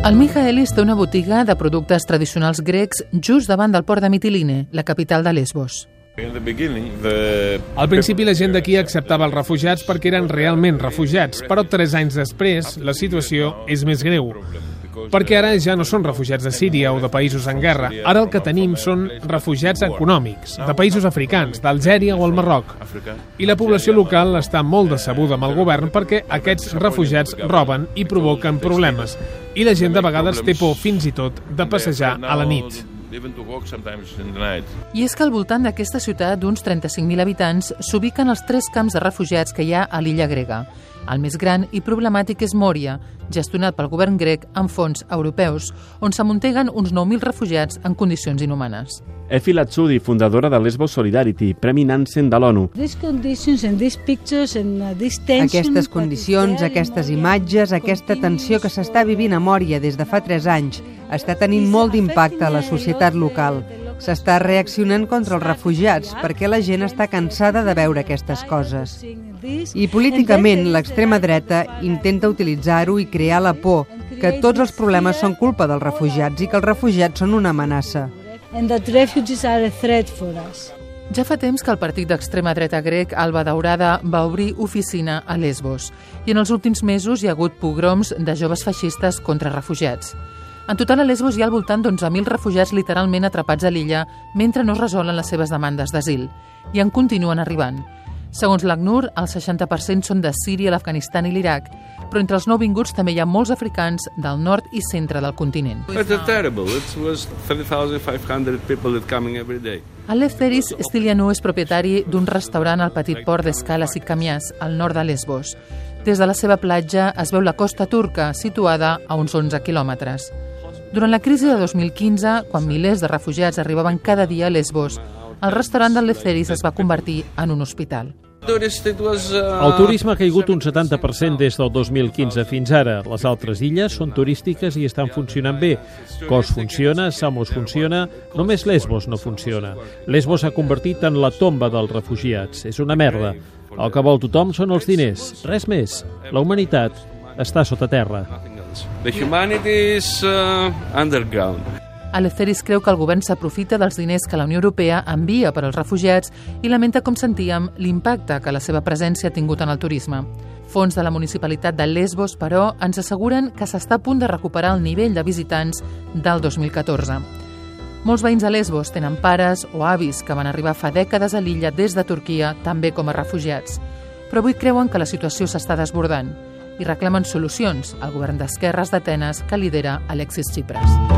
El Michaelis té una botiga de productes tradicionals grecs just davant del port de Mytilene, la capital de Lesbos. Al principi la gent d'aquí acceptava els refugiats perquè eren realment refugiats, però 3 anys després la situació és més greu. Perquè ara ja no són refugiats de Síria o de països en guerra. Ara el que tenim són refugiats econòmics, de països africans, d'Algèria o el Marroc. I la població local està molt decebuda amb el govern perquè aquests refugiats roben i provoquen problemes. I la gent de vegades té por fins i tot de passejar a la nit. I és que al voltant d'aquesta ciutat d'uns 35.000 habitants s'ubiquen els 3 camps de refugiats que hi ha a l'illa grega. El més gran i problemàtic és Moria, gestionat pel govern grec amb fons europeus, on s'amunteguen uns 9.000 refugiats en condicions inhumanes. Efi Latsudi, fundadora de Lesbos Solidarity, Premi Nansen de l'ONU. Aquestes condicions, aquestes imatges, aquesta tensió que s'està vivint a Moria des de fa 3 anys, està tenint molt d'impacte a la societat local. S'està reaccionant contra els refugiats perquè la gent està cansada de veure aquestes coses. I políticament l'extrema dreta intenta utilitzar-ho i crear la por, que tots els problemes són culpa dels refugiats i que els refugiats són una amenaça. Ja fa temps que el partit d'extrema dreta grec Alba Daurada va obrir oficina a Lesbos i en els últims mesos hi ha hagut pogroms de joves feixistes contra refugiats. En total a Lesbos hi ha al voltant d'11.000 refugiats literalment atrapats a l'illa mentre no es resolen les seves demandes d'asil i en continuen arribant. Segons l'ACNUR, el 60% són de Síria, l'Afganistan i l'Iraq, però entre els nouvinguts també hi ha molts africans del nord i centre del continent. Eleftheris Stylianou és propietari d'un restaurant al petit port d'Escalas i Kamias, al nord de Lesbos. Des de la seva platja es veu la costa turca, situada a uns 11 quilòmetres. Durant la crisi de 2015, quan milers de refugiats arribaven cada dia a Lesbos, el restaurant d'Eleftheris es va convertir en un hospital. El turisme ha caigut un 70% des del 2015 fins ara. Les altres illes són turístiques i estan funcionant bé. Kos funciona, Samos funciona, només Lesbos no funciona. Lesbos s'ha convertit en la tomba dels refugiats. És una merda. El que vol tothom són els diners, res més. La humanitat està sota terra. Eleftheris creu que el govern s'aprofita dels diners que la Unió Europea envia per als refugiats i lamenta, com sentíem, l'impacte que la seva presència ha tingut en el turisme. Fons de la municipalitat de Lesbos, però, ens asseguren que s'està a punt de recuperar el nivell de visitants del 2014. Molts veïns a Lesbos tenen pares o avis que van arribar fa dècades a l'illa des de Turquia, també com a refugiats. Però avui creuen que la situació s'està desbordant i reclamen solucions al govern d'esquerres d'Atenes que lidera Alexis Tsipras.